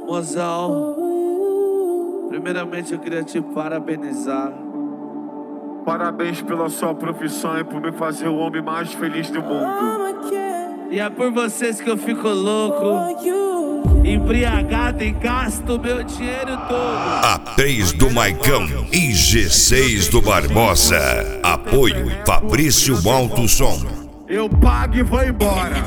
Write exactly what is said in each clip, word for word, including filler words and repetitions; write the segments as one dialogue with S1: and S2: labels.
S1: Mozão, primeiramente eu queria te parabenizar.
S2: Parabéns pela sua profissão e por me fazer o homem mais feliz do mundo.
S1: E é por vocês que eu fico louco, embriagado e gasto meu dinheiro todo.
S3: A três do Maicão e G seis do Barbosa. Apoio Fabrício Alto Som.
S2: Eu pago e vou embora.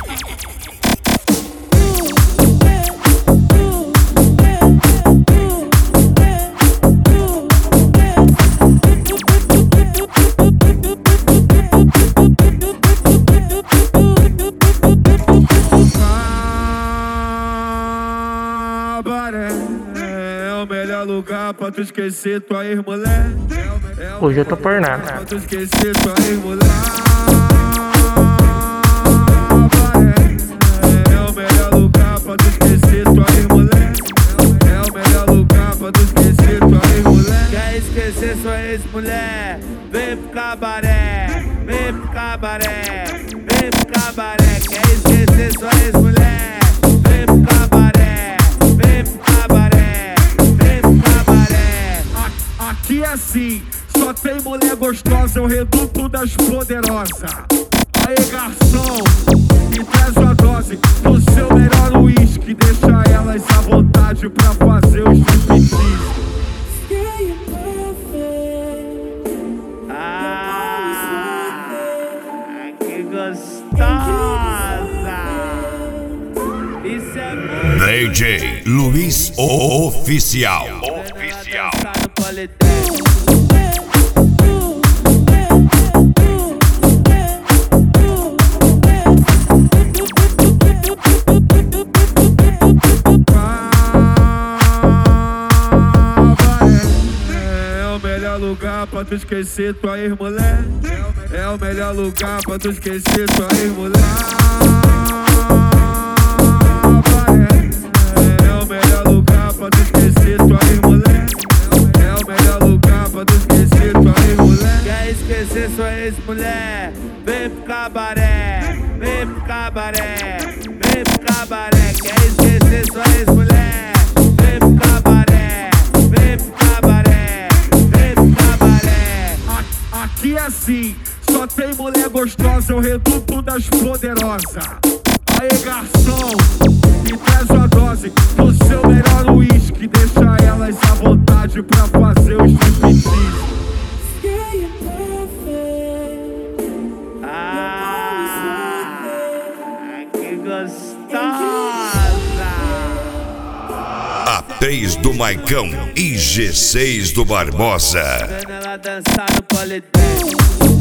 S2: É o melhor lugar pra tu esquecer tua ex-mulher.
S4: Hoje eu tô por nada.
S2: Pra tu esquecer tua ex-mulher. É o melhor lugar pra tu esquecer tua ex-mulher. É o melhor lugar pra tu esquecer tua ex-mulher.
S1: Quer esquecer sua ex-mulher? Vem pro cabaré, vem pro cabaré, vem pro cabaré. Quer esquecer sua ex-mulher? Vem pro cabaré, vem pro cabaré, vem pro cabaré.
S2: Aqui é assim, só tem mulher gostosa, é o reduto das poderosas. Aê, garçom, me traz uma dose do seu melhor uísque. Deixa elas à vontade pra fazer o striptease.
S1: Ah, que gostosa! Isso é muito.
S3: D J Luiz Oficial. Oficial.
S2: É o melhor lugar pra tu esquecer tua ex-mulher. É o melhor lugar pra tu esquecer tua ex-mulher. É o melhor lugar pra tu esquecer tua ex-mulher. É o melhor lugar pra tu esquecer tua ex-mulher.
S1: Quer esquecer sua ex-mulher? Vem pro cabaré, vem pro cabaré, vem pro cabaré. Quer esquecer sua ex-mulher? Vem pro cabaré, vem pro cabaré, vem pro cabaré.
S2: Aqui é assim, só tem mulher gostosa, é o reduto das poderosas. Aê, garçom, me traz uma dose do seu melhor uísque. Deixa elas à vontade pra fazer o striptease.
S1: Ah, que gostosa!
S3: A três do Maicão e G seis do Barbosa.
S1: Vendo ela dançar no polidense.